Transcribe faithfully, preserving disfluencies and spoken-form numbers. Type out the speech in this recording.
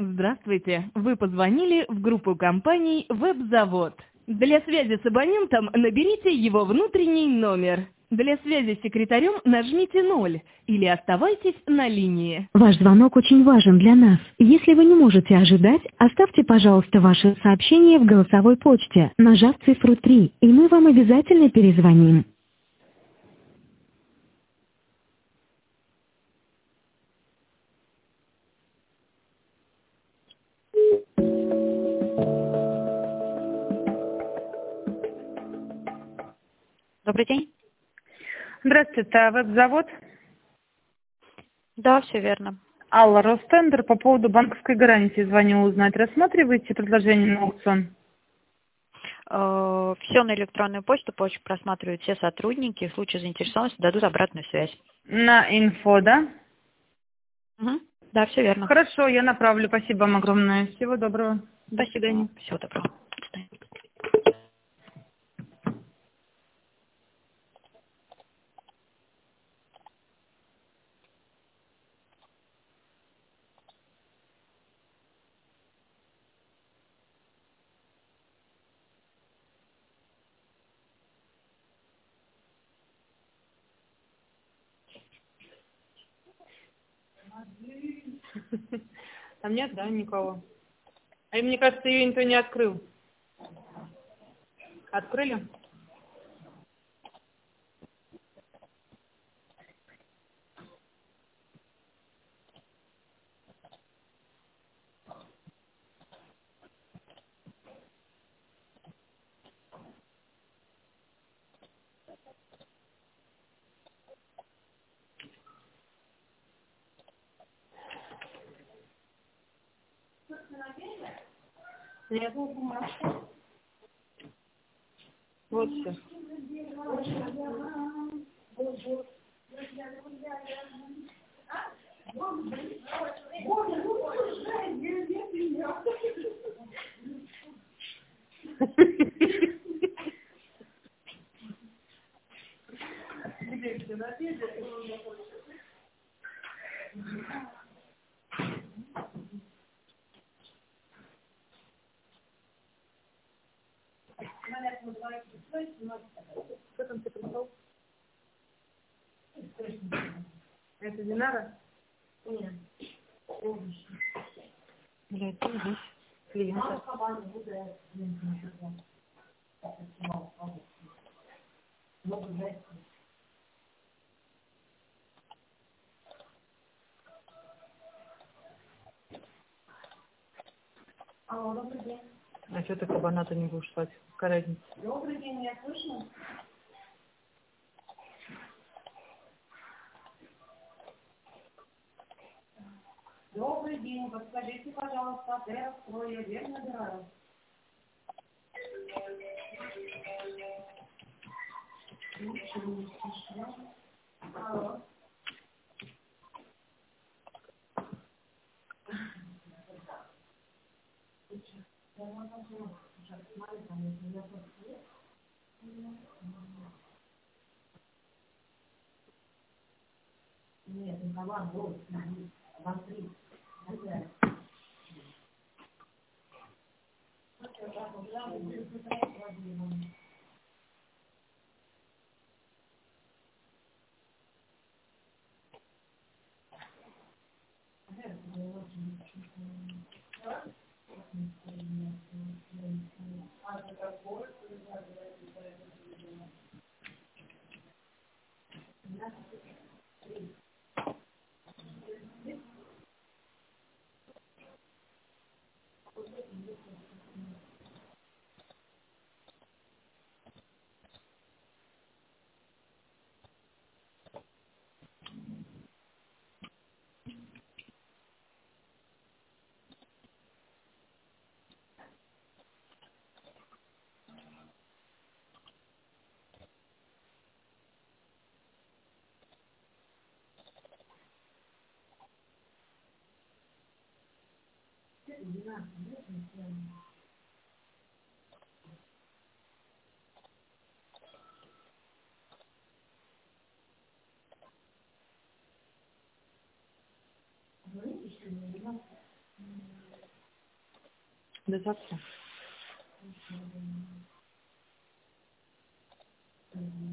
Здравствуйте. Вы позвонили в группу компаний «Веб-завод». Для связи с абонентом наберите его внутренний номер. Для связи с секретарем нажмите ноль или оставайтесь на линии. Ваш звонок очень важен для нас. Если вы не можете ожидать, оставьте, пожалуйста, ваше сообщение в голосовой почте, нажав цифру три, и мы вам обязательно перезвоним. Добрый день. Здравствуйте, это веб-завод. Да, все верно. Алла, Ростендер, по поводу банковской гарантии звоню узнать. Рассматриваете предложение на аукцион? Все на электронную почту почту просматривают все сотрудники. В случае заинтересованности дадут обратную связь. На инфо, да? Угу. Да, все верно. Хорошо, я направлю. Спасибо вам огромное. Всего доброго. До Спасибо. свидания. Всего доброго. До свидания. Там нет, да, никого? А мне кажется, ее никто не открыл. Открыли? Нет. Вот все. Кто там тебе пришел? Это Динара? Нет. Блядь, ты здесь клиента. Алло, добрый день. А что ты кабана-то не будешь спать? Какая разница? Добрый день, меня слышно? Добрый день, подскажите, пожалуйста, отель «Строй», я верно набираю? Алло. Нет, Николай, вот, вам три. До завтра. Мгм.